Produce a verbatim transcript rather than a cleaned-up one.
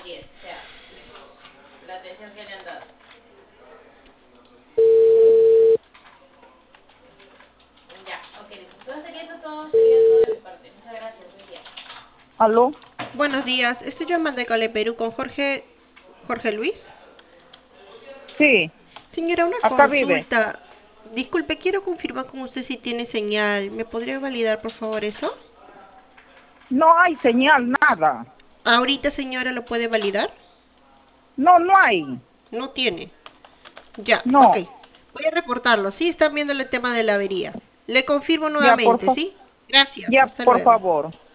Así es, o sea, la atención que le han dado. Ya, ok, entonces que eso todo sería todo de mi parte. Muchas gracias, buen día. ¿Aló? Buenos días, estoy llamando de Cale Perú con Jorge, Jorge Luis. Sí, Señora, una acá vive. consulta. Disculpe, quiero confirmar con usted si tiene señal. ¿Me podría validar, por favor, eso? No hay señal, nada. Ahorita, señora, ¿lo puede validar? No, no hay. No tiene. Ya, ok. No. Voy a reportarlo. Sí, están viendo el tema de la avería. Le confirmo Ya, por nuevamente, fa- ¿sí? Gracias, ya, hasta por luego. favor.